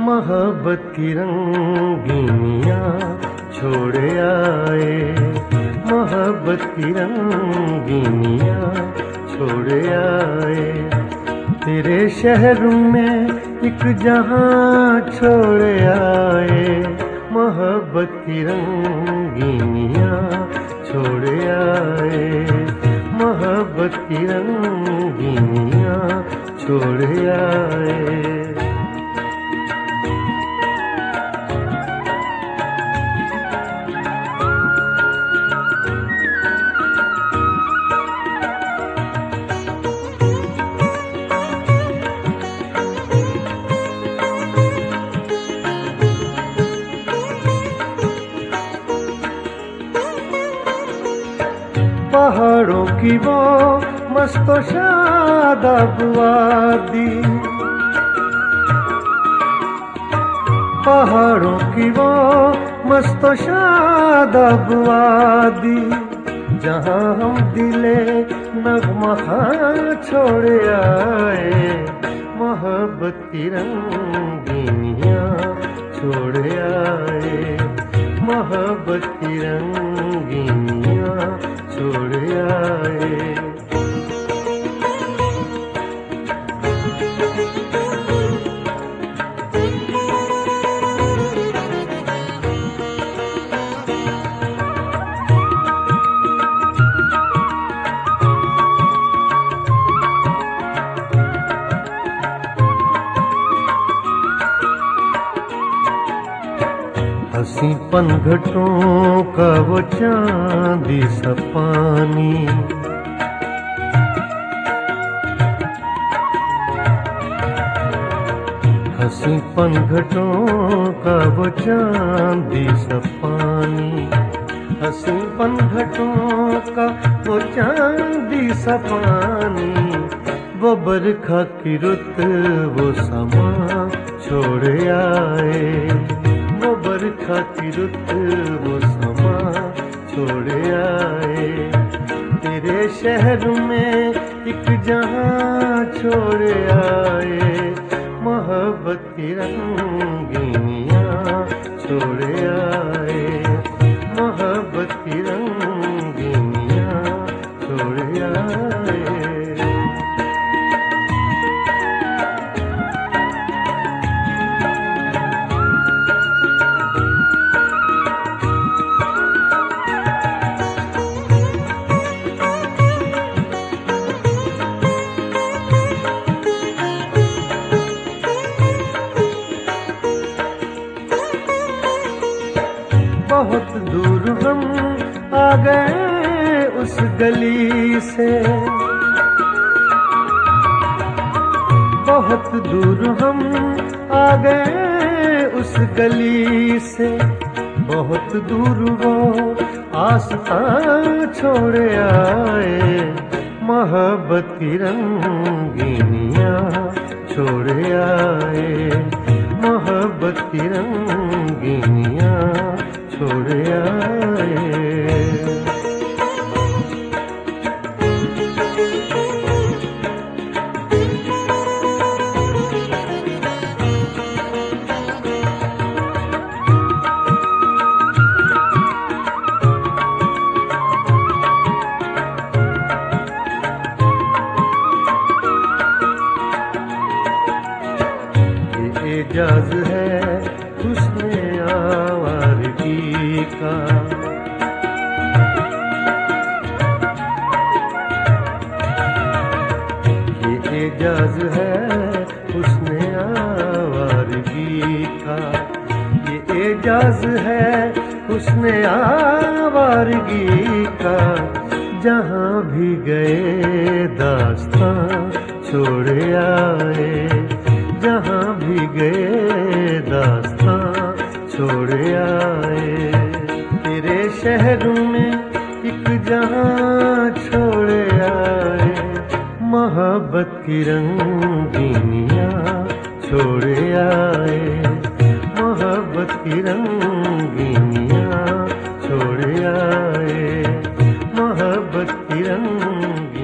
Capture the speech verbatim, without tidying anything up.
मोहब्बत की रंगीनियाँ छोड़ आए, मोहब्बत की रंगीनियाँ छोड़ आए। तेरे शहर में एक जहां छोड़ आए, मोहब्बत की रंगीनियाँ छोड़ आए, मोहब्बत की रंगीनियाँ छोड़ आए। पहाड़ों की वो मस्त शादाब वादी, पहाड़ों की वो मस्त शादाब वादी, जहाँ हम दिले नगमा छोड़ आए, मोहब्बत की रंगीनियाँ छोड़ आए, मोहब्बत की रंगीनियाँ छोड़ आए। हंसी पनघटों का वो चांदी सा पानी, हंसी पनघटों का वो चांदी सा पानी, हंसी पनघटों का वो चांदी सा पानी, वो बरखा की रुत वो समा छोड़ आए, वो बरखा की रुत वो समा छोड़ आए। तेरे शहर में एक जहां छोड़ आए, मोहब्बत की रंगीनियाँ छोड़ आए, मोहब्बत की रंगीनियाँ छोड़ आए। बहुत दूर हम आ गए उस गली से, बहुत दूर हम आ गए उस गली से, बहुत दूर वो आसमां छोड़ आए, मोहब्बत की रंगीनियाँ छोड़ आए, मोहब्बत की रंगीनियाँ छोड़ आए। ये एजाज है हुस्न आवारगी का, ये एजाज है हुस्न आवारगी का, ये एजाज है हुस्न आवारगी का, जहाँ भी गए दास्तां छोड़ आए, जहाँ भी गए दास्तां छोड़ आए। तेरे शहर में एक जहां छोड़ आए, मोहब्बत की रंगीनियाँ छोड़ आए, मोहब्बत की रंगीनियाँ छोड़ आए, मोहब्बत की रंग